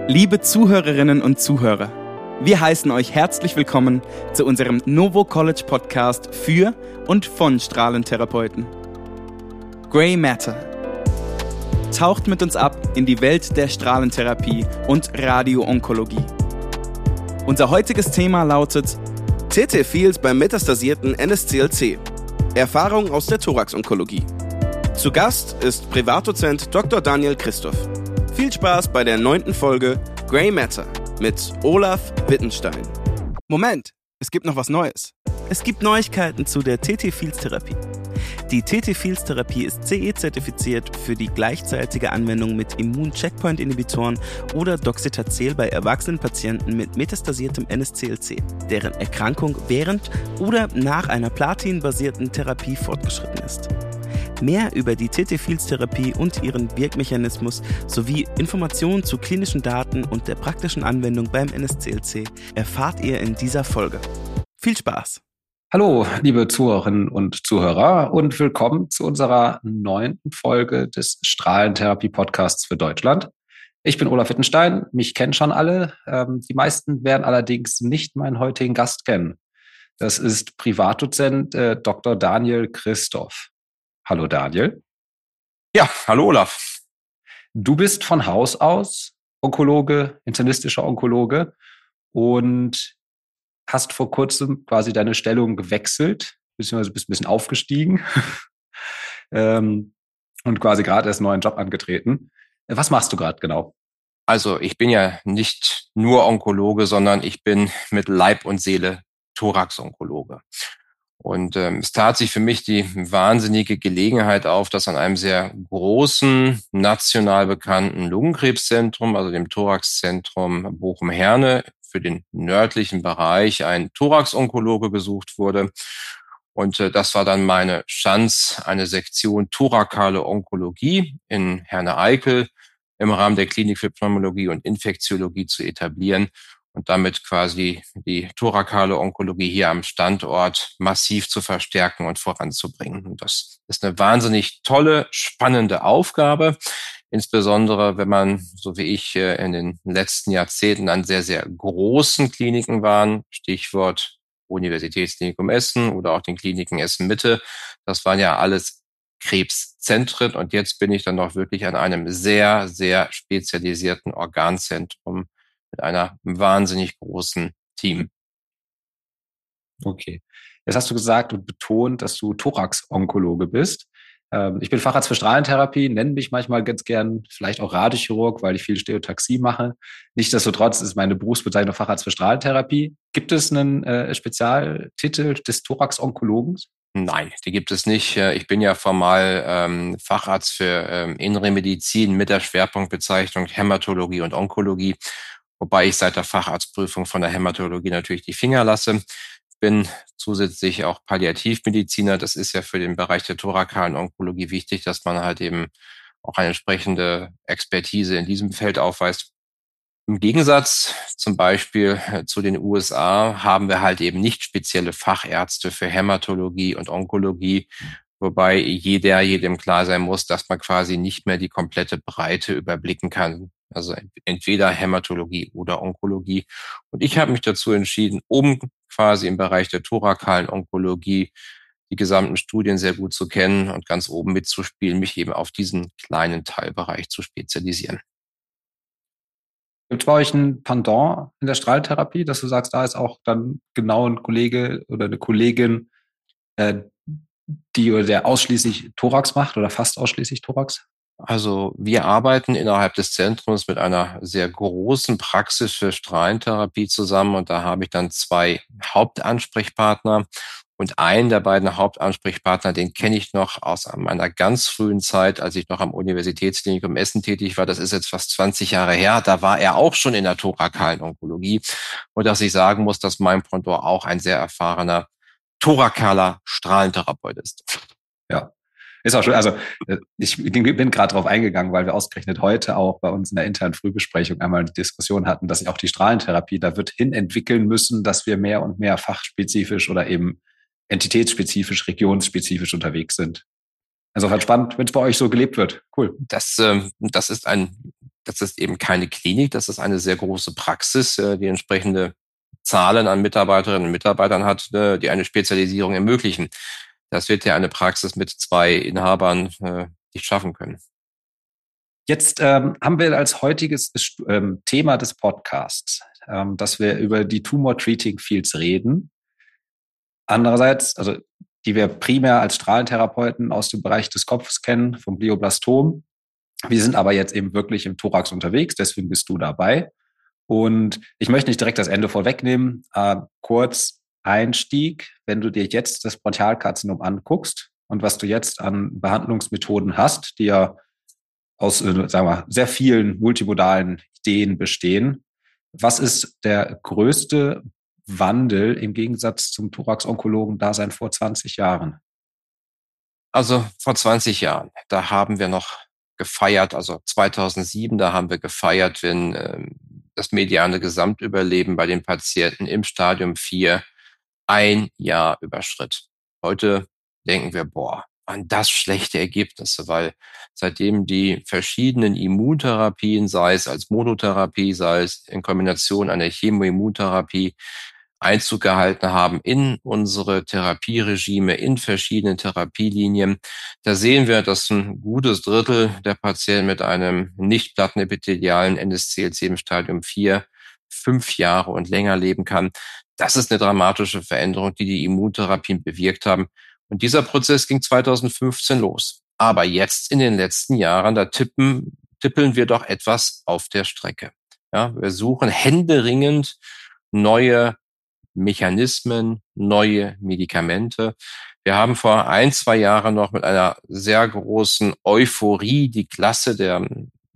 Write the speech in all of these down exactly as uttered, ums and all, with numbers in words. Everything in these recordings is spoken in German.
Liebe Zuhörerinnen und Zuhörer, wir heißen euch herzlich willkommen zu unserem Novo College Podcast für und von Strahlentherapeuten. Grey Matter. Taucht mit uns ab in die Welt der Strahlentherapie und Radioonkologie. Unser heutiges Thema lautet T T-Fields beim metastasierten N S C L C. Erfahrung aus der Thoraxonkologie. Zu Gast ist Privatdozent Doktor Daniel Christoph. Viel Spaß bei der neunten Folge Grey Matter mit Olaf Wittenstein. Moment, es gibt noch was Neues. Es gibt Neuigkeiten zu der T T-Fields-Therapie. Die T T-Fields-Therapie ist C E-zertifiziert für die gleichzeitige Anwendung mit Immun-Checkpoint-Inhibitoren oder Doxetacel bei erwachsenen Patienten mit metastasiertem N S C L C, deren Erkrankung während oder nach einer Platin-basierten Therapie fortgeschritten ist. Mehr über die T T-Fields-Therapie und ihren Wirkmechanismus sowie Informationen zu klinischen Daten und der praktischen Anwendung beim N S C L C erfahrt ihr in dieser Folge. Viel Spaß! Hallo, liebe Zuhörerinnen und Zuhörer und willkommen zu unserer neunten Folge des Strahlentherapie-Podcasts für Deutschland. Ich bin Olaf Wittenstein, mich kennen schon alle. Ähm, die meisten werden allerdings nicht meinen heutigen Gast kennen. Das ist Privatdozent äh, Doktor Daniel Christoph. Hallo Daniel. Ja, hallo Olaf. Du bist von Haus aus Onkologe, internistischer Onkologe und hast vor kurzem quasi deine Stellung gewechselt, beziehungsweise bist ein bisschen aufgestiegen ähm, und quasi gerade erst einen neuen Job angetreten. Was machst du gerade genau? Also ich bin ja nicht nur Onkologe, sondern ich bin mit Leib und Seele Thoraxonkologe. Und ähm, es tat sich für mich die wahnsinnige Gelegenheit auf, dass an einem sehr großen, national bekannten Lungenkrebszentrum, also dem Thoraxzentrum Bochum-Herne, für den nördlichen Bereich ein Thoraxonkologe gesucht wurde. Und äh, das war dann meine Chance, eine Sektion thorakale Onkologie in Herne-Eickel im Rahmen der Klinik für Pneumologie und Infektiologie zu etablieren und damit quasi die thorakale Onkologie hier am Standort massiv zu verstärken und voranzubringen. Und das ist eine wahnsinnig tolle, spannende Aufgabe, insbesondere wenn man, so wie ich, in den letzten Jahrzehnten an sehr, sehr großen Kliniken waren, Stichwort Universitätsklinikum Essen oder auch den Kliniken Essen-Mitte. Das waren ja alles Krebszentren und jetzt bin ich dann noch wirklich an einem sehr, sehr spezialisierten Organzentrum mit einer wahnsinnig großen Team. Okay. Jetzt hast du gesagt und betont, dass du Thorax-Onkologe bist. Ähm, ich bin Facharzt für Strahlentherapie, nenne mich manchmal ganz gern vielleicht auch Radiochirurg, weil ich viel Stereotaxie mache. Nichtsdestotrotz ist meine Berufsbezeichnung Facharzt für Strahlentherapie. Gibt es einen äh, Spezialtitel des Thorax-Onkologens? Nein, die gibt es nicht. Ich bin ja formal ähm, Facharzt für ähm, Innere Medizin mit der Schwerpunktbezeichnung Hämatologie und Onkologie, wobei ich seit der Facharztprüfung von der Hämatologie natürlich die Finger lasse. Ich bin zusätzlich auch Palliativmediziner. Das ist ja für den Bereich der thorakalen Onkologie wichtig, dass man halt eben auch eine entsprechende Expertise in diesem Feld aufweist. Im Gegensatz zum Beispiel zu den U S A haben wir halt eben nicht spezielle Fachärzte für Hämatologie und Onkologie, wobei jeder jedem klar sein muss, dass man quasi nicht mehr die komplette Breite überblicken kann. Also entweder Hämatologie oder Onkologie. Und ich habe mich dazu entschieden, um quasi im Bereich der thorakalen Onkologie die gesamten Studien sehr gut zu kennen und ganz oben mitzuspielen, mich eben auf diesen kleinen Teilbereich zu spezialisieren. Gibt es bei euch ein Pendant in der Strahltherapie, dass du sagst, da ist auch dann genau ein Kollege oder eine Kollegin, äh, die oder der ausschließlich Thorax macht oder fast ausschließlich Thorax? Also wir arbeiten innerhalb des Zentrums mit einer sehr großen Praxis für Strahlentherapie zusammen und da habe ich dann zwei Hauptansprechpartner und einen der beiden Hauptansprechpartner, den kenne ich noch aus meiner ganz frühen Zeit, als ich noch am Universitätsklinikum Essen tätig war. Das ist jetzt fast zwanzig Jahre her. Da war er auch schon in der thorakalen Onkologie und dass ich sagen muss, dass mein Pendant auch ein sehr erfahrener thorakaler Strahlentherapeut ist. Ja. Ist auch schön. Also ich bin gerade drauf eingegangen, weil wir ausgerechnet heute auch bei uns in der internen Frühbesprechung einmal die Diskussion hatten, dass auch die Strahlentherapie da wird hin entwickeln müssen, dass wir mehr und mehr fachspezifisch oder eben entitätsspezifisch, regionsspezifisch unterwegs sind. Insofern spannend, wenn es bei euch so gelebt wird. Cool. Das, ähm, das ist ein das ist eben keine Klinik, das ist eine sehr große Praxis, die entsprechende Zahlen an Mitarbeiterinnen und Mitarbeitern hat, die eine Spezialisierung ermöglichen. Das wird ja eine Praxis mit zwei Inhabern nicht schaffen können. Jetzt ähm, haben wir als heutiges ähm, Thema des Podcasts, ähm, dass wir über die Tumor Treating Fields reden. Andererseits, also die wir primär als Strahlentherapeuten aus dem Bereich des Kopfes kennen, vom Glioblastom. Wir sind aber jetzt eben wirklich im Thorax unterwegs, deswegen bist du dabei. Und ich möchte nicht direkt das Ende vorwegnehmen. Äh, kurz Einstieg, wenn du dir jetzt das Bronchialkarzinom anguckst und was du jetzt an Behandlungsmethoden hast, die ja aus, äh, sagen wir, sehr vielen multimodalen Ideen bestehen. Was ist der größte Wandel im Gegensatz zum Thorax-Onkologen-Dasein vor zwanzig Jahren? Also vor zwanzig Jahren, da haben wir noch gefeiert, also zweitausendsieben, da haben wir gefeiert, wenn ähm, das mediane Gesamtüberleben bei den Patienten im Stadium vier ein Jahr überschritt. Heute denken wir, boah, waren das schlechte Ergebnisse, weil seitdem die verschiedenen Immuntherapien, sei es als Monotherapie, sei es in Kombination einer Chemoimmuntherapie, Einzug gehalten haben in unsere Therapieregime, in verschiedenen Therapielinien. Da sehen wir, dass ein gutes Drittel der Patienten mit einem nicht plattenepithelialen N S C L C im Stadium vier fünf Jahre und länger leben kann. Das ist eine dramatische Veränderung, die die Immuntherapien bewirkt haben. Und dieser Prozess ging zweitausendfünfzehn los. Aber jetzt in den letzten Jahren, da tippen, tippeln wir doch etwas auf der Strecke. Ja, wir suchen händeringend neue Mechanismen, neue Medikamente. Wir haben vor ein, zwei Jahren noch mit einer sehr großen Euphorie die Klasse der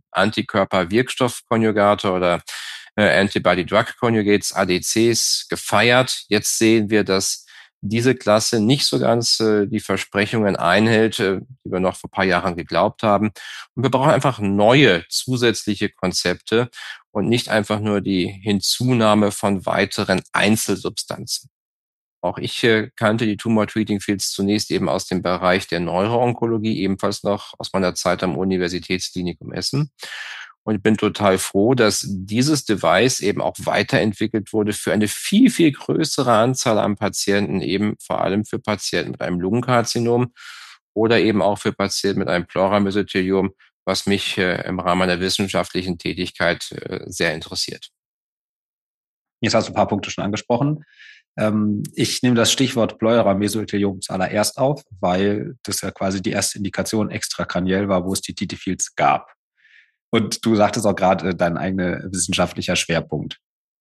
Antikörper-Wirkstoff-Konjugate oder äh, Antibody-Drug-Conjugates, A D Cs, gefeiert. Jetzt sehen wir, dass diese Klasse nicht so ganz äh, die Versprechungen einhält, äh, die wir noch vor ein paar Jahren geglaubt haben. Und wir brauchen einfach neue zusätzliche Konzepte und nicht einfach nur die Hinzunahme von weiteren Einzelsubstanzen. Auch ich äh, kannte die Tumor Treating Fields zunächst eben aus dem Bereich der Neuroonkologie, ebenfalls noch aus meiner Zeit am Universitätsklinikum Essen. Und ich bin total froh, dass dieses Device eben auch weiterentwickelt wurde für eine viel, viel größere Anzahl an Patienten, eben vor allem für Patienten mit einem Lungenkarzinom oder eben auch für Patienten mit einem Pleura-Mesotheliom, was mich äh, im Rahmen meiner wissenschaftlichen Tätigkeit äh, sehr interessiert. Jetzt hast du ein paar Punkte schon angesprochen. Ähm, ich nehme das Stichwort Pleura-Mesotheliom zuallererst auf, weil das ja quasi die erste Indikation extrakraniell war, wo es die T T Fields gab. Und du sagtest auch gerade, dein eigener wissenschaftlicher Schwerpunkt.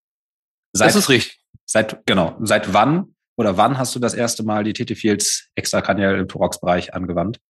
Seit, das ist richtig. Seit, genau. Seit wann oder wann hast du das erste Mal die T T Fields extrakraniell im Thorax-Bereich angewandt?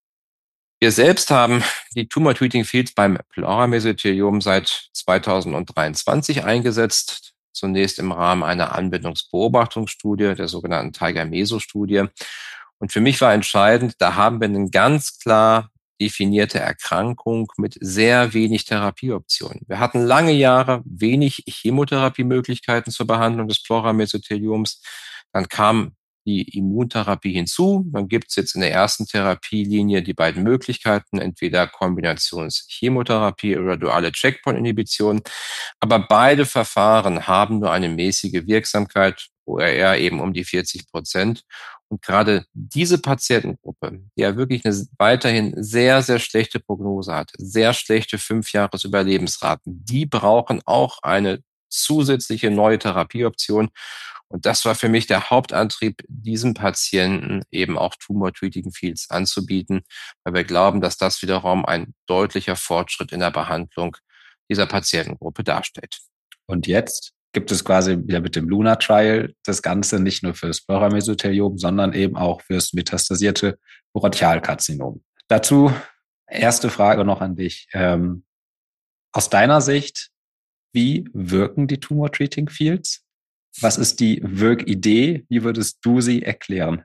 Wir selbst haben die Tumor Treating Fields beim Pleura-Mesotheliom seit zweitausenddreiundzwanzig eingesetzt. Zunächst im Rahmen einer Anwendungsbeobachtungsstudie, der sogenannten Tiger-Meso-Studie. Und für mich war entscheidend, da haben wir einen ganz klar definierte Erkrankung mit sehr wenig Therapieoptionen. Wir hatten lange Jahre wenig Chemotherapiemöglichkeiten zur Behandlung des Pleura-Mesothelioms. Dann kam die Immuntherapie hinzu. Dann gibt es jetzt in der ersten Therapielinie die beiden Möglichkeiten, entweder Kombinationschemotherapie oder duale Checkpoint-Inhibition. Aber beide Verfahren haben nur eine mäßige Wirksamkeit, O R R eben um die vierzig Prozent. Und gerade diese Patientengruppe, die ja wirklich eine weiterhin sehr, sehr schlechte Prognose hat, sehr schlechte Fünfjahres-Überlebensraten, die brauchen auch eine zusätzliche neue Therapieoption. Und das war für mich der Hauptantrieb, diesen Patienten eben auch Tumor Treating Fields anzubieten, weil wir glauben, dass das wiederum ein deutlicher Fortschritt in der Behandlung dieser Patientengruppe darstellt. Und jetzt gibt es quasi wieder mit dem Luna Trial das Ganze nicht nur fürs Pleura-Mesotheliom, sondern eben auch fürs metastasierte Bronchialkarzinom. Dazu erste Frage noch an dich. Ähm, aus deiner Sicht, wie wirken die Tumor Treating Fields? Was ist die Wirkidee? Wie würdest du sie erklären?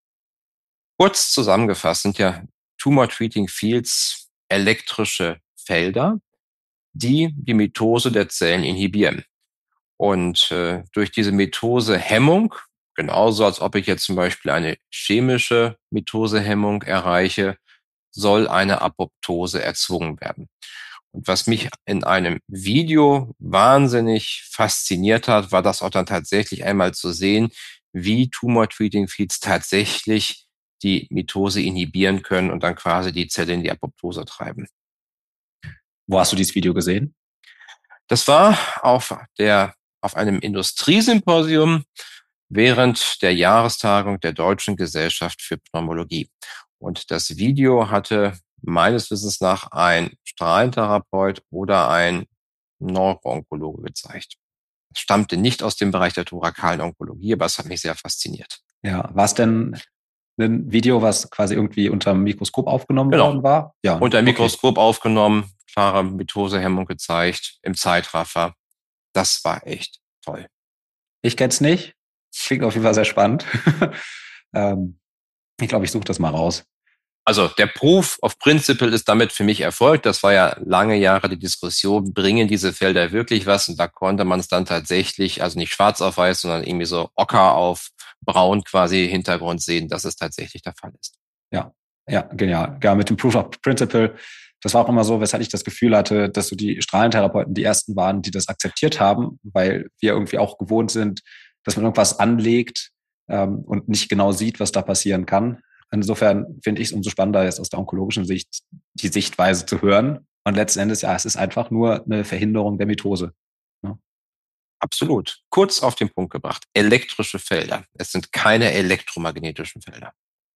Kurz zusammengefasst sind ja Tumor Treating Fields elektrische Felder, die die Mitose der Zellen inhibieren. Und äh, durch diese Mitosehemmung, genauso als ob ich jetzt zum Beispiel eine chemische Mitosehemmung erreiche, soll eine Apoptose erzwungen werden. Und was mich in einem Video wahnsinnig fasziniert hat, war das auch dann tatsächlich einmal zu sehen, wie Tumor-Treating Fields tatsächlich die Mitose inhibieren können und dann quasi die Zelle in die Apoptose treiben. Wo hast du dieses Video gesehen? Das war auf der, auf einem Industriesymposium während der Jahrestagung der Deutschen Gesellschaft für Pneumologie. Und das Video hatte meines Wissens nach ein Strahlentherapeut oder ein Neuroonkologe gezeigt. Es stammte nicht aus dem Bereich der thorakalen Onkologie, aber es hat mich sehr fasziniert. Ja, war es denn ein Video, was quasi irgendwie unter dem Mikroskop aufgenommen Genau. worden war? Ja. Unter dem Okay. Mikroskop aufgenommen, klare Mitosehemmung gezeigt, im Zeitraffer. Das war echt toll. Ich kenn's nicht. Klingt auf jeden Fall sehr spannend. ähm, ich glaube, ich suche das mal raus. Also der Proof of Principle ist damit für mich erfolgt. Das war ja lange Jahre die Diskussion, bringen diese Felder wirklich was? Und da konnte man es dann tatsächlich, also nicht schwarz auf weiß, sondern irgendwie so ocker auf braun quasi Hintergrund sehen, dass es tatsächlich der Fall ist. Ja, ja, genial. Ja, mit dem Proof of Principle, das war auch immer so, weshalb ich das Gefühl hatte, dass so die Strahlentherapeuten die ersten waren, die das akzeptiert haben, weil wir irgendwie auch gewohnt sind, dass man irgendwas anlegt ähm, und nicht genau sieht, was da passieren kann. Insofern finde ich es umso spannender, jetzt aus der onkologischen Sicht die Sichtweise zu hören. Und letzten Endes, ja, es ist einfach nur eine Verhinderung der Mitose. Ja. Absolut. Kurz auf den Punkt gebracht. Elektrische Felder. Es sind keine elektromagnetischen Felder.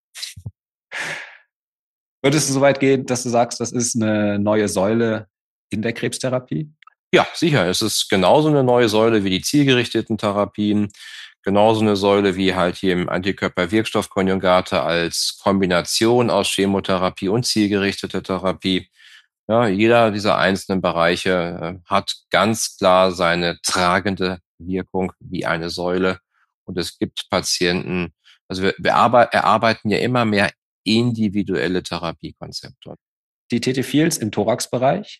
Würdest du so weit gehen, dass du sagst, das ist eine neue Säule in der Krebstherapie? Ja, sicher. Es ist genauso eine neue Säule wie die zielgerichteten Therapien. Genauso eine Säule wie halt hier im Antikörper-Wirkstoffkonjugate als Kombination aus Chemotherapie und zielgerichtete Therapie. Ja, jeder dieser einzelnen Bereiche äh, hat ganz klar seine tragende Wirkung wie eine Säule. Und es gibt Patienten, also wir, wir erarbeiten ja immer mehr individuelle Therapiekonzepte. Die T T Fields im Thoraxbereich,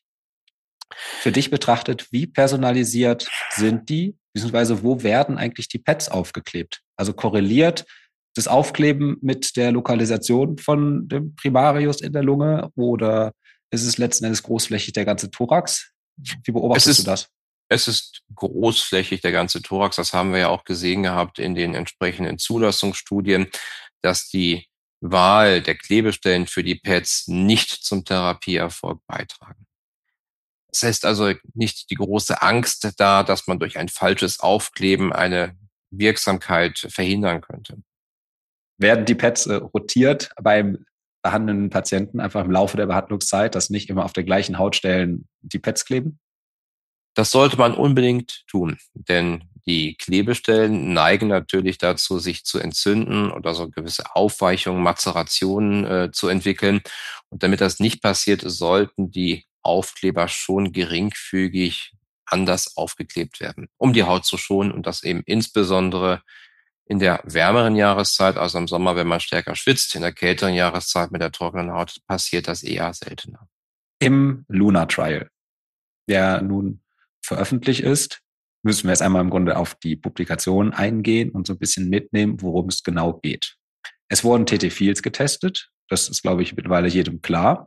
für dich betrachtet, wie personalisiert sind die? Beziehungsweise wo werden eigentlich die Pads aufgeklebt? Also korreliert das Aufkleben mit der Lokalisation von dem Primarius in der Lunge oder ist es letzten Endes großflächig der ganze Thorax? Wie beobachtest ist, du das? Es ist großflächig der ganze Thorax. Das haben wir ja auch gesehen gehabt in den entsprechenden Zulassungsstudien, dass die Wahl der Klebestellen für die Pads nicht zum Therapieerfolg beitragen. Das heißt also nicht die große Angst da, dass man durch ein falsches Aufkleben eine Wirksamkeit verhindern könnte. Werden die Pads äh, rotiert beim behandelnden Patienten einfach im Laufe der Behandlungszeit, dass nicht immer auf der gleichen Hautstellen die Pads kleben? Das sollte man unbedingt tun, denn die Klebestellen neigen natürlich dazu, sich zu entzünden oder so gewisse Aufweichungen, Mazerationen äh, zu entwickeln. Und damit das nicht passiert, sollten die Aufkleber schon geringfügig anders aufgeklebt werden, um die Haut zu schonen und das eben insbesondere in der wärmeren Jahreszeit, also im Sommer, wenn man stärker schwitzt, in der kälteren Jahreszeit mit der trockenen Haut passiert das eher seltener. Im Luna Trial, der nun veröffentlicht ist, müssen wir jetzt einmal im Grunde auf die Publikation eingehen und so ein bisschen mitnehmen, worum es genau geht. Es wurden T T Fields getestet, das ist, glaube ich, mittlerweile jedem klar.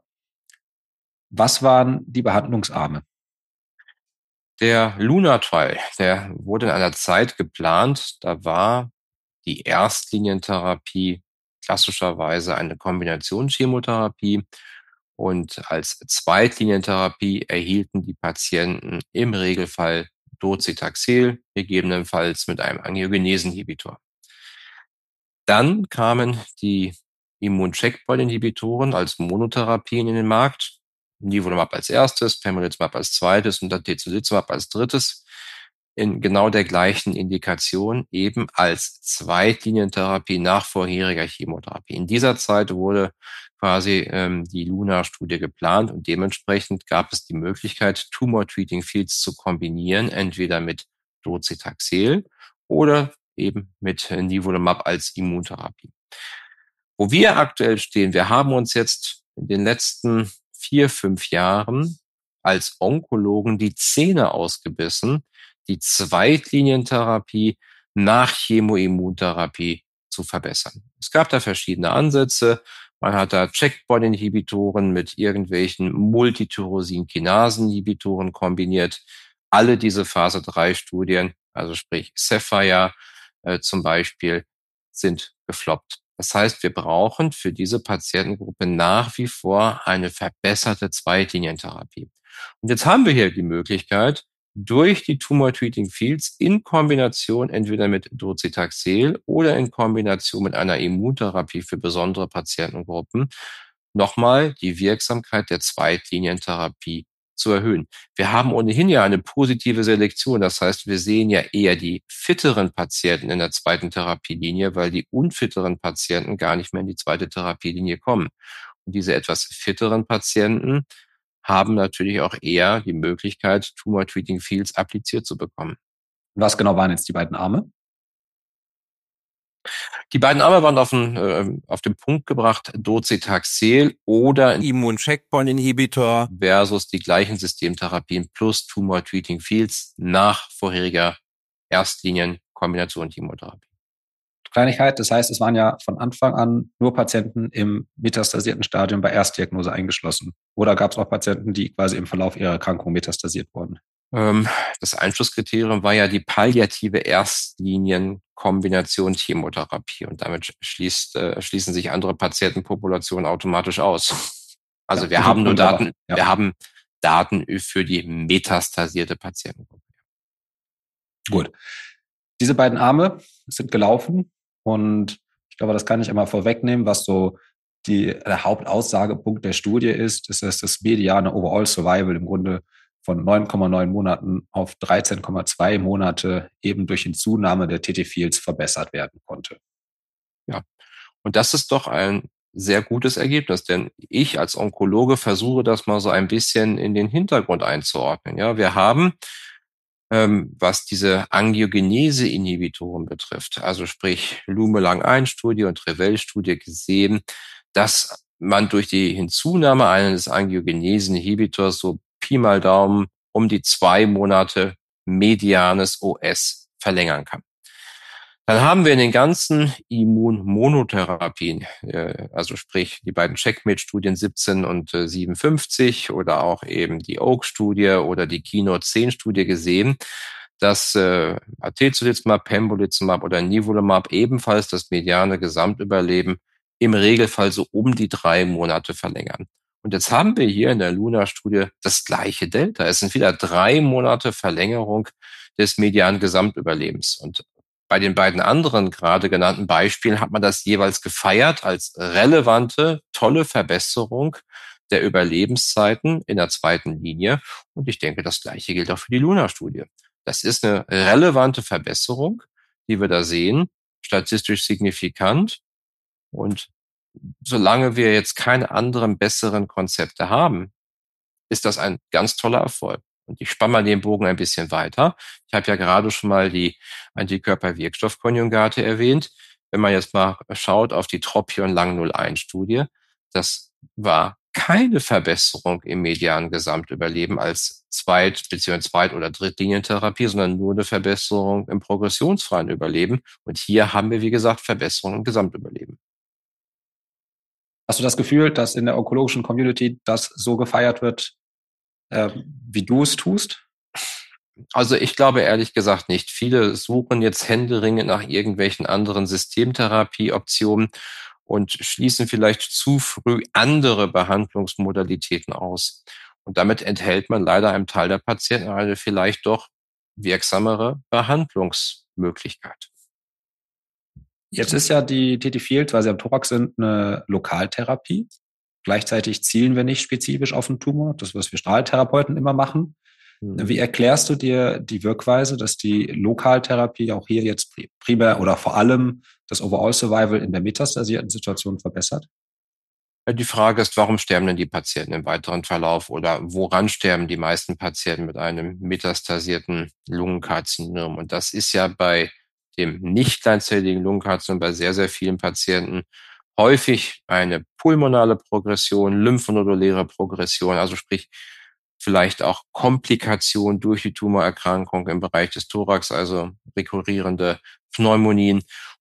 Was waren die Behandlungsarme? Der Luna Trial, der wurde in einer Zeit geplant, da war die Erstlinientherapie klassischerweise eine Kombination Chemotherapie und als Zweitlinientherapie erhielten die Patienten im Regelfall Docetaxel, gegebenenfalls mit einem Angiogeneseninhibitor. Dann kamen die Immun-Checkpoint-Inhibitoren als Monotherapien in den Markt. Nivolumab als erstes, Pembrolizumab als zweites und dann Atezolizumab als drittes. In genau der gleichen Indikation eben als Zweitlinientherapie nach vorheriger Chemotherapie. In dieser Zeit wurde quasi ähm, die Luna-Studie geplant und dementsprechend gab es die Möglichkeit, Tumor-Treating Fields zu kombinieren, entweder mit Docetaxel oder eben mit Nivolumab als Immuntherapie. Wo wir aktuell stehen, wir haben uns jetzt in den letzten vier, fünf Jahren als Onkologen die Zähne ausgebissen, die Zweitlinientherapie nach Chemoimmuntherapie zu verbessern. Es gab da verschiedene Ansätze. Man hat da Checkpoint-Inhibitoren mit irgendwelchen Multityrosin-Kinasen-Inhibitoren kombiniert. Alle diese Phase drei Studien, also sprich Sapphire äh, zum Beispiel, sind gefloppt. Das heißt, wir brauchen für diese Patientengruppe nach wie vor eine verbesserte Zweitlinientherapie. Und jetzt haben wir hier die Möglichkeit, durch die Tumor Treating Fields in Kombination entweder mit Docetaxel oder in Kombination mit einer Immuntherapie für besondere Patientengruppen nochmal die Wirksamkeit der Zweitlinientherapie zu erhöhen. Wir haben ohnehin ja eine positive Selektion. Das heißt, wir sehen ja eher die fitteren Patienten in der zweiten Therapielinie, weil die unfitteren Patienten gar nicht mehr in die zweite Therapielinie kommen. Und diese etwas fitteren Patienten haben natürlich auch eher die Möglichkeit, Tumor Treating Fields appliziert zu bekommen. Was genau waren jetzt die beiden Arme? Die beiden Arme waren auf den, äh, auf den Punkt gebracht, Docetaxel oder Immun-Checkpoint-Inhibitor versus die gleichen Systemtherapien plus Tumor Treating Fields nach vorheriger Erstlinien-Kombination-Chemotherapie. Kleinigkeit, das heißt, es waren ja von Anfang an nur Patienten im metastasierten Stadium bei Erstdiagnose eingeschlossen. Oder gab es auch Patienten, die quasi im Verlauf ihrer Erkrankung metastasiert wurden? Ähm, das Einschlusskriterium war ja die palliative Erstlinien-Kombination Chemotherapie und damit schließt, äh, schließen sich andere Patientenpopulationen automatisch aus. Also ja, wir haben nur Daten, ja. wir haben Daten für die metastasierte Patientengruppe. Gut. Diese beiden Arme sind gelaufen und ich glaube, das kann ich einmal vorwegnehmen, was so die, der Hauptaussagepunkt der Studie ist, ist, dass das mediane Overall Survival im Grunde von neun Komma neun Monaten auf dreizehn Komma zwei Monate eben durch Hinzunahme der T T-Fields verbessert werden konnte. Ja, und das ist doch ein sehr gutes Ergebnis, denn ich als Onkologe versuche das mal so ein bisschen in den Hintergrund einzuordnen. Ja, wir haben Ähm, was diese Angiogenese-Inhibitoren betrifft, also sprich Lumelang eins Studie und Revell-Studie gesehen, dass man durch die Hinzunahme eines Angiogenese-Inhibitors so Pi mal Daumen um die zwei Monate medianes O S verlängern kann. Dann haben wir in den ganzen Immunmonotherapien, äh, also sprich die beiden Checkmate-Studien siebzehn und äh, siebenundfünfzig oder auch eben die Oak-Studie oder die Keynote zehn Studie gesehen, dass äh, Atezolizumab, Pembrolizumab oder Nivolumab ebenfalls das mediane Gesamtüberleben im Regelfall so um die drei Monate verlängern. Und jetzt haben wir hier in der Luna-Studie das gleiche Delta. Es sind wieder drei Monate Verlängerung des medianen Gesamtüberlebens. Und bei den beiden anderen gerade genannten Beispielen hat man das jeweils gefeiert als relevante, tolle Verbesserung der Überlebenszeiten in der zweiten Linie. Und ich denke, das Gleiche gilt auch für die Luna-Studie. Das ist eine relevante Verbesserung, die wir da sehen, statistisch signifikant. Und solange wir jetzt keine anderen besseren Konzepte haben, ist das ein ganz toller Erfolg. Und ich spanne mal den Bogen ein bisschen weiter. Ich habe ja gerade schon mal die Antikörper-Wirkstoffkonjugate erwähnt. Wenn man jetzt mal schaut auf die Tropion-Lang null eins Studie, das war keine Verbesserung im medianen Gesamtüberleben als Zweit- bzw. Zweit- oder Drittlinientherapie, sondern nur eine Verbesserung im progressionsfreien Überleben. Und hier haben wir, wie gesagt, Verbesserung im Gesamtüberleben. Hast du das Gefühl, dass in der onkologischen Community das so gefeiert wird, äh, wie du es tust? Also ich glaube ehrlich gesagt nicht. Viele suchen jetzt händeringend nach irgendwelchen anderen Systemtherapieoptionen und schließen vielleicht zu früh andere Behandlungsmodalitäten aus. Und damit enthält man leider einem Teil der Patienten eine vielleicht doch wirksamere Behandlungsmöglichkeit. Jetzt ist ja die T T-Fields, weil sie am Thorax sind, eine Lokaltherapie. Gleichzeitig zielen wir nicht spezifisch auf den Tumor, das, was wir Strahltherapeuten immer machen. Mhm. Wie erklärst du dir die Wirkweise, dass die Lokaltherapie auch hier jetzt primär oder vor allem das Overall Survival in der metastasierten Situation verbessert? Die Frage ist, warum sterben denn die Patienten im weiteren Verlauf oder woran sterben die meisten Patienten mit einem metastasierten Lungenkarzinom? Und das ist ja bei dem nicht kleinzelligen Lungenkarzinom bei sehr, sehr vielen Patienten häufig eine pulmonale Progression, lymphonoduläre Progression, also sprich vielleicht auch Komplikation durch die Tumorerkrankung im Bereich des Thorax, also rekurrierende Pneumonien.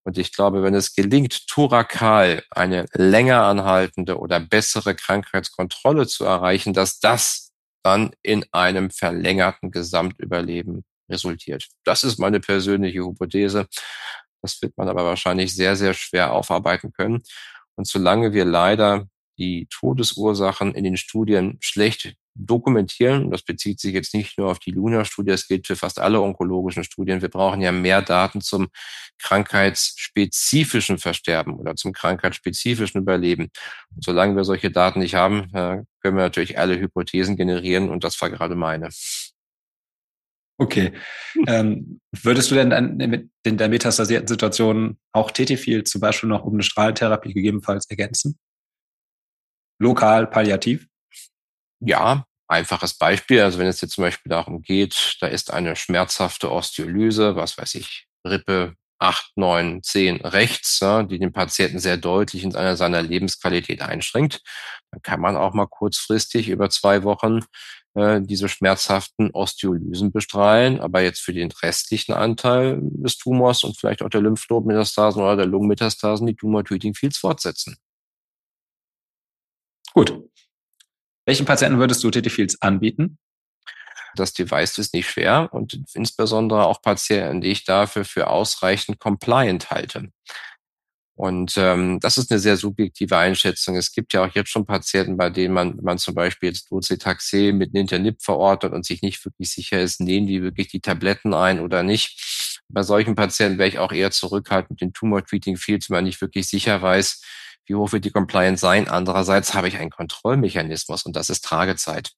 Und ich glaube, wenn es gelingt, thorakal eine länger anhaltende oder bessere Krankheitskontrolle zu erreichen, dass das dann in einem verlängerten Gesamtüberleben resultiert. Das ist meine persönliche Hypothese. Das wird man aber wahrscheinlich sehr, sehr schwer aufarbeiten können. Und solange wir leider die Todesursachen in den Studien schlecht dokumentieren, und das bezieht sich jetzt nicht nur auf die Luna-Studie, das gilt für fast alle onkologischen Studien, wir brauchen ja mehr Daten zum krankheitsspezifischen Versterben oder zum krankheitsspezifischen Überleben. Und solange wir solche Daten nicht haben, können wir natürlich alle Hypothesen generieren, und das war gerade meine. Okay. Ähm, würdest du denn an, in der metastasierten Situation auch TTFields zum Beispiel noch um eine Strahlentherapie gegebenenfalls ergänzen? Lokal, palliativ? Ja, einfaches Beispiel. Also wenn es jetzt zum Beispiel darum geht, da ist eine schmerzhafte Osteolyse, was weiß ich, Rippe acht, neun, zehn rechts, ja, die den Patienten sehr deutlich in seiner, seiner Lebensqualität einschränkt, dann kann man auch mal kurzfristig über zwei Wochen äh, diese schmerzhaften Osteolysen bestrahlen. Aber jetzt für den restlichen Anteil des Tumors und vielleicht auch der Lymphnodmetastasen oder der Lungenmetastasen die Tumor-Treating-Fields fortsetzen. Gut. Welchen Patienten würdest du TTFields anbieten? Das Device ist nicht schwer und insbesondere auch Patienten, die ich dafür für ausreichend compliant halte. Und ähm, das ist eine sehr subjektive Einschätzung. Es gibt ja auch jetzt schon Patienten, bei denen man, wenn man zum Beispiel jetzt Docetaxel mit Nintedanib verortet und sich nicht wirklich sicher ist, nehmen die wirklich die Tabletten ein oder nicht. Bei solchen Patienten wäre ich auch eher zurückhaltend mit den Tumor-Treating-Fields, wenn man nicht wirklich sicher weiß, wie hoch wird die Compliance sein. Andererseits habe ich einen Kontrollmechanismus und das ist Tragezeit.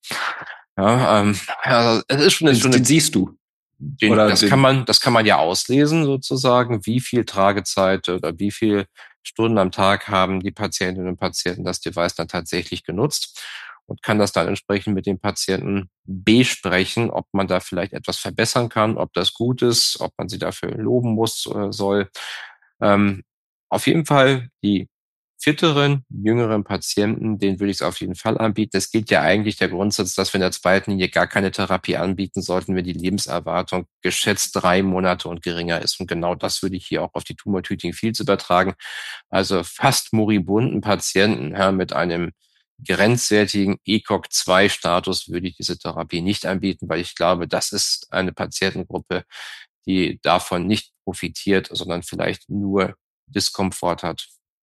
Ja, ähm, also es ist schon eine, den, den siehst du. Den, Oder das den, kann man, das kann man ja auslesen sozusagen, wie viel Tragezeit oder wie viel Stunden am Tag haben die Patientinnen und Patienten das Device dann tatsächlich genutzt und kann das dann entsprechend mit dem Patienten besprechen, ob man da vielleicht etwas verbessern kann, ob das gut ist, ob man sie dafür loben muss oder soll. Ähm, auf jeden Fall die fitteren, jüngeren Patienten, denen würde ich es auf jeden Fall anbieten. Es gilt ja eigentlich der Grundsatz, dass wir in der zweiten Linie gar keine Therapie anbieten sollten, wenn die Lebenserwartung geschätzt drei Monate und geringer ist. Und genau das würde ich hier auch auf die Tumor-Treating-Fields übertragen. Also fast moribunden Patienten ja, mit einem grenzwertigen E C O G zwei Status würde ich diese Therapie nicht anbieten, weil ich glaube, das ist eine Patientengruppe, die davon nicht profitiert, sondern vielleicht nur Diskomfort hat.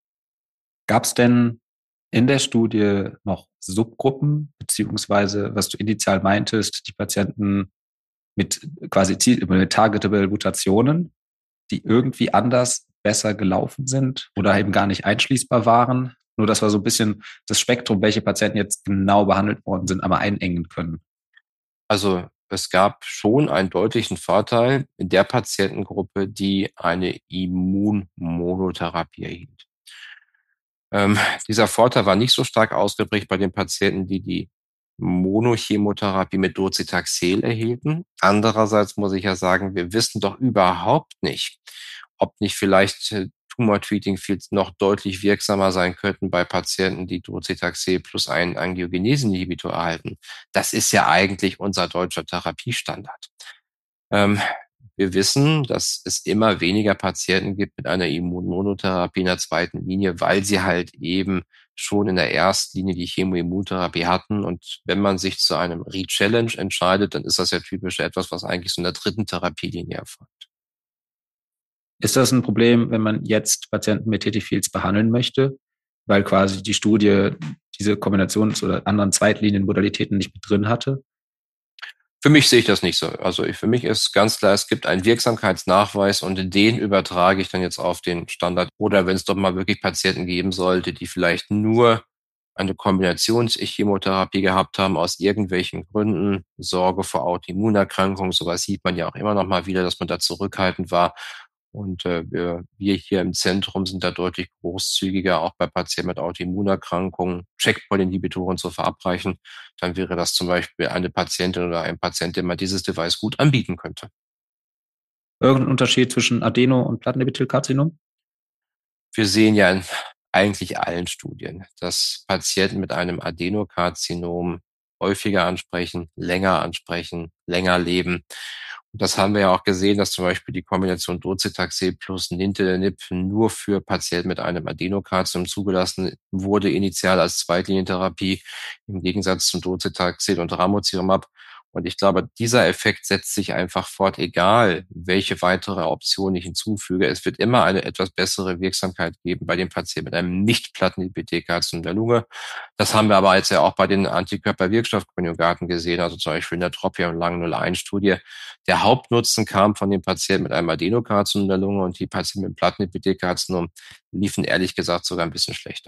Gab es denn in der Studie noch Subgruppen, beziehungsweise, was du initial meintest, die Patienten mit quasi Ziel, mit targetable Mutationen, die irgendwie anders besser gelaufen sind oder eben gar nicht einschließbar waren? Nur, dass wir so ein bisschen das Spektrum, welche Patienten jetzt genau behandelt worden sind, aber einengen können. Also es gab schon einen deutlichen Vorteil in der Patientengruppe, die eine Immunmonotherapie erhielt. Ähm, dieser Vorteil war nicht so stark ausgeprägt bei den Patienten, die die Monochemotherapie mit Docetaxel erhielten. Andererseits muss ich ja sagen, wir wissen doch überhaupt nicht, ob nicht vielleicht äh, Tumor-Treating-Fields noch deutlich wirksamer sein könnten bei Patienten, die Docetaxel plus einen Angiogenese-Inhibitor erhalten. Das ist ja eigentlich unser deutscher Therapiestandard. Ähm, Wir wissen, dass es immer weniger Patienten gibt mit einer Immunmonotherapie in der zweiten Linie, weil sie halt eben schon in der ersten Linie die Chemoimmuntherapie hatten. Und wenn man sich zu einem Re-Challenge entscheidet, dann ist das ja typisch etwas, was eigentlich so in der dritten Therapielinie erfolgt. Ist das ein Problem, wenn man jetzt Patienten mit TTFields behandeln möchte, weil quasi die Studie diese Kombinations- oder anderen Zweitlinienmodalitäten nicht mit drin hatte? Für mich sehe ich das nicht so. Also für mich ist ganz klar, es gibt einen Wirksamkeitsnachweis und den übertrage ich dann jetzt auf den Standard. Oder wenn es doch mal wirklich Patienten geben sollte, die vielleicht nur eine Kombinations-Chemotherapie gehabt haben, aus irgendwelchen Gründen, Sorge vor Autoimmunerkrankungen, sowas sieht man ja auch immer noch mal wieder, dass man da zurückhaltend war. Und äh, wir, wir hier im Zentrum sind da deutlich großzügiger, auch bei Patienten mit Autoimmunerkrankungen Checkpoint-Inhibitoren zu verabreichen. Dann wäre das zum Beispiel eine Patientin oder ein Patient, der man dieses Device gut anbieten könnte. Irgendein Unterschied zwischen Adeno- und Plattenepithelkarzinom? Wir sehen ja in eigentlich allen Studien, dass Patienten mit einem Adenokarzinom häufiger ansprechen, länger ansprechen, länger leben. Das haben wir ja auch gesehen, dass zum Beispiel die Kombination Docetaxel plus Nintedanib nur für Patienten mit einem Adenokarzinom zugelassen wurde, initial als Zweitlinientherapie, im Gegensatz zum Docetaxel und Ramucirumab. Und ich glaube, dieser Effekt setzt sich einfach fort, egal welche weitere Option ich hinzufüge. Es wird immer eine etwas bessere Wirksamkeit geben bei den Patienten mit einem nicht-Plattin-I P T-Karzinom der Lunge. Das haben wir aber jetzt ja auch bei den Antikörper-Wirkstoffkonjugaten gesehen, also zum Beispiel in der Tropia- und Lang null eins Studie. Der Hauptnutzen kam von den Patienten mit einem Adenokarzinom der Lunge, und die Patienten mit Platin-I P T-Karzinom liefen ehrlich gesagt sogar ein bisschen schlechter.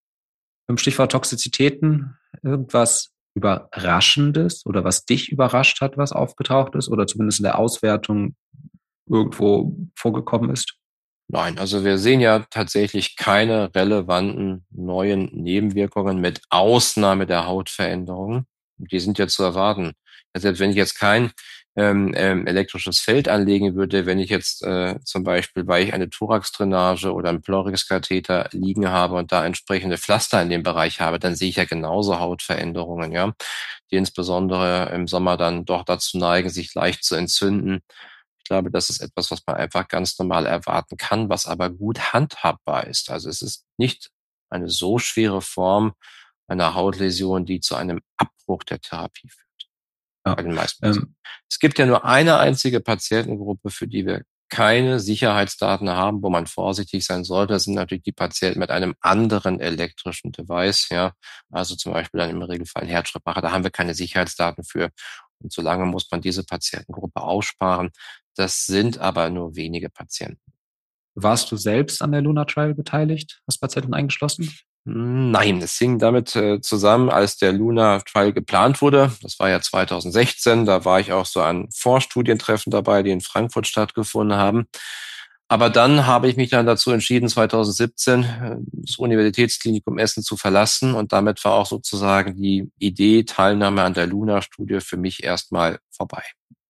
Im Stichwort Toxizitäten, irgendwas Überraschendes oder was dich überrascht hat, was aufgetaucht ist oder zumindest in der Auswertung irgendwo vorgekommen ist? Nein, also wir sehen ja tatsächlich keine relevanten neuen Nebenwirkungen mit Ausnahme der Hautveränderungen. Die sind ja zu erwarten. Selbst wenn ich jetzt kein ähm, ähm, elektrisches Feld anlegen würde, wenn ich jetzt äh, zum Beispiel, weil ich eine Thoraxdrainage oder einen Pleurex-Katheter liegen habe und da entsprechende Pflaster in dem Bereich habe, dann sehe ich ja genauso Hautveränderungen, ja, die insbesondere im Sommer dann doch dazu neigen, sich leicht zu entzünden. Ich glaube, das ist etwas, was man einfach ganz normal erwarten kann, was aber gut handhabbar ist. Also es ist nicht eine so schwere Form einer Hautläsion, die zu einem Abbruch der Therapie führt. Ja. Bei den meisten Ähm, Patienten. Es gibt ja nur eine einzige Patientengruppe, für die wir keine Sicherheitsdaten haben, wo man vorsichtig sein sollte. Das sind natürlich die Patienten mit einem anderen elektrischen Device, ja, also zum Beispiel dann im Regelfall ein Herzschrittmacher. Da haben wir keine Sicherheitsdaten für. Und solange muss man diese Patientengruppe aussparen. Das sind aber nur wenige Patienten. Warst du selbst an der Luna Trial beteiligt? Hast Patienten eingeschlossen? Nein, es hing damit äh, zusammen, als der Luna Trial geplant wurde. Das war ja zwanzig sechzehn. Da war ich auch so an Vorstudientreffen dabei, die in Frankfurt stattgefunden haben. Aber dann habe ich mich dann dazu entschieden, zwanzig siebzehn äh, das Universitätsklinikum Essen zu verlassen. Und damit war auch sozusagen die Idee, Teilnahme an der Luna-Studie für mich erstmal vorbei.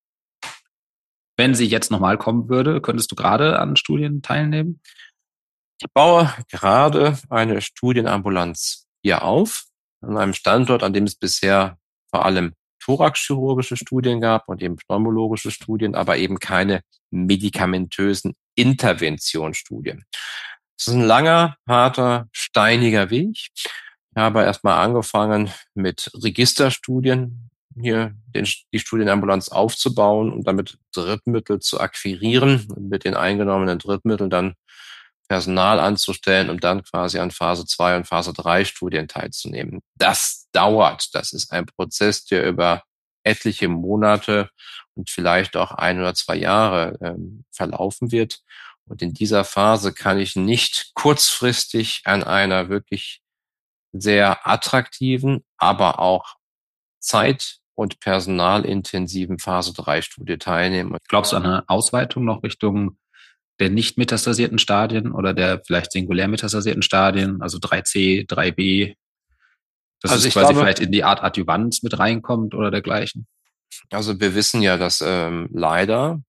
Wenn sie jetzt nochmal kommen würde, könntest du gerade an Studien teilnehmen? Ich baue gerade eine Studienambulanz hier auf, an einem Standort, an dem es bisher vor allem thoraxchirurgische Studien gab und eben pneumologische Studien, aber eben keine medikamentösen Interventionsstudien. Es ist ein langer, harter, steiniger Weg. Ich habe erstmal angefangen mit Registerstudien, hier den, die Studienambulanz aufzubauen und damit Drittmittel zu akquirieren und mit den eingenommenen Drittmitteln dann Personal anzustellen, um dann quasi an Phase zwei und Phase drei Studien teilzunehmen. Das dauert. Das ist ein Prozess, der über etliche Monate und vielleicht auch ein oder zwei Jahre ähm, verlaufen wird. Und in dieser Phase kann ich nicht kurzfristig an einer wirklich sehr attraktiven, aber auch zeit- und personalintensiven Phase drei Studie teilnehmen. Glaubst du an eine Ausweitung noch Richtung der nicht metastasierten Stadien oder der vielleicht singulär metastasierten Stadien, also drei C, drei B, dass Also es ich quasi glaube, vielleicht in die Art Adjuvanz mit reinkommt oder dergleichen? also wir wissen ja, dass ähm, leider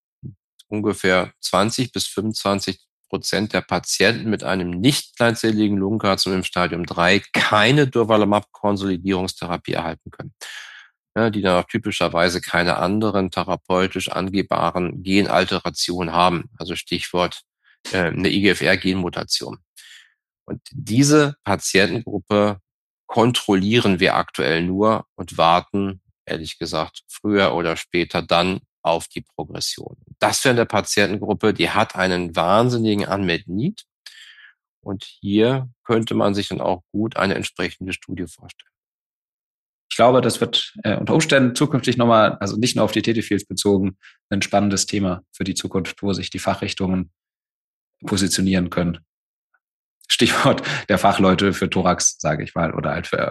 ungefähr zwanzig bis fünfundzwanzig Prozent der Patienten mit einem nicht kleinzelligen Lungenkarzinom im Stadium drei keine Durvalumab-Konsolidierungstherapie erhalten können, ja, die dann auch typischerweise keine anderen therapeutisch angehbaren Genalterationen haben. Also Stichwort äh, eine I G F R-Genmutation. Und diese Patientengruppe kontrollieren wir aktuell nur und warten, ehrlich gesagt, früher oder später dann auf die Progression. Das wäre eine Patientengruppe, die hat einen wahnsinnigen Unmet Need. Und hier könnte man sich dann auch gut eine entsprechende Studie vorstellen. Ich glaube, das wird äh, unter Umständen zukünftig nochmal, also nicht nur auf die T T-Fields bezogen, ein spannendes Thema für die Zukunft, wo sich die Fachrichtungen positionieren können. Stichwort der Fachleute für Thorax, sage ich mal, oder halt für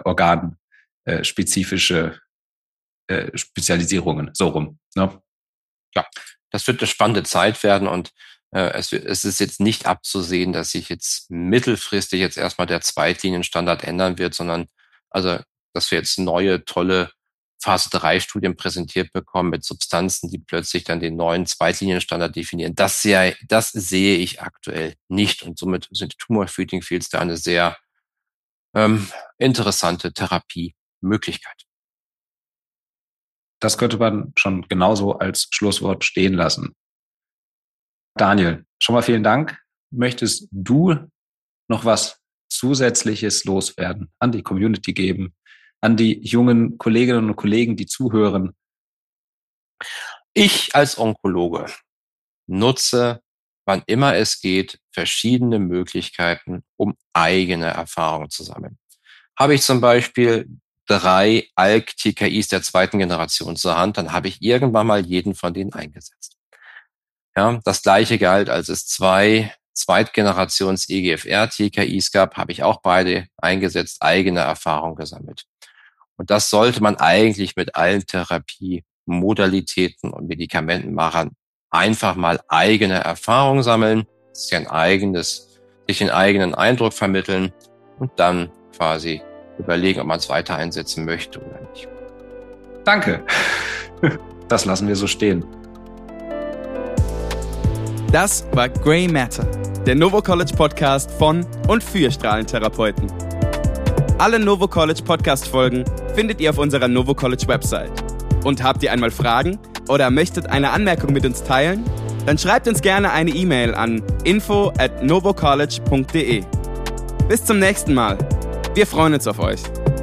organspezifische äh, Spezialisierungen, so rum. Ne? Ja, das wird eine spannende Zeit werden, und äh, es, es ist jetzt nicht abzusehen, dass sich jetzt mittelfristig jetzt erstmal der Zweitlinienstandard ändern wird, sondern also, dass wir jetzt neue, tolle Phase drei Studien präsentiert bekommen mit Substanzen, die plötzlich dann den neuen Zweitlinienstandard definieren. Das sehe, das sehe ich aktuell nicht, und somit sind Tumor Treating Fields da eine sehr ähm, interessante Therapiemöglichkeit. Das könnte man schon genauso als Schlusswort stehen lassen. Daniel, schon mal vielen Dank. Möchtest du noch was Zusätzliches loswerden, an die Community geben, an die jungen Kolleginnen und Kollegen, die zuhören? Ich als Onkologe nutze, wann immer es geht, verschiedene Möglichkeiten, um eigene Erfahrungen zu sammeln. Habe ich zum Beispiel drei A L K-T K Is der zweiten Generation zur Hand, dann habe ich irgendwann mal jeden von denen eingesetzt. Ja, das gleiche galt, als es zwei Zweitgenerations-E G F R-T K Is gab, habe ich auch beide eingesetzt, eigene Erfahrung gesammelt. Und das sollte man eigentlich mit allen Therapiemodalitäten und Medikamenten machen. Einfach mal eigene Erfahrung sammeln, sich ein eigenes, sich den eigenen Eindruck vermitteln und dann quasi überlegen, ob man es weiter einsetzen möchte oder nicht. Danke. Das lassen wir so stehen. Das war Grey Matter, der Novo College Podcast von und für Strahlentherapeuten. Alle Novo College Podcast Folgen findet ihr auf unserer Novo College Website. Und habt ihr einmal Fragen oder möchtet eine Anmerkung mit uns teilen? Dann schreibt uns gerne eine E-Mail an info at novocollege punkt de. Bis zum nächsten Mal. Wir freuen uns auf euch.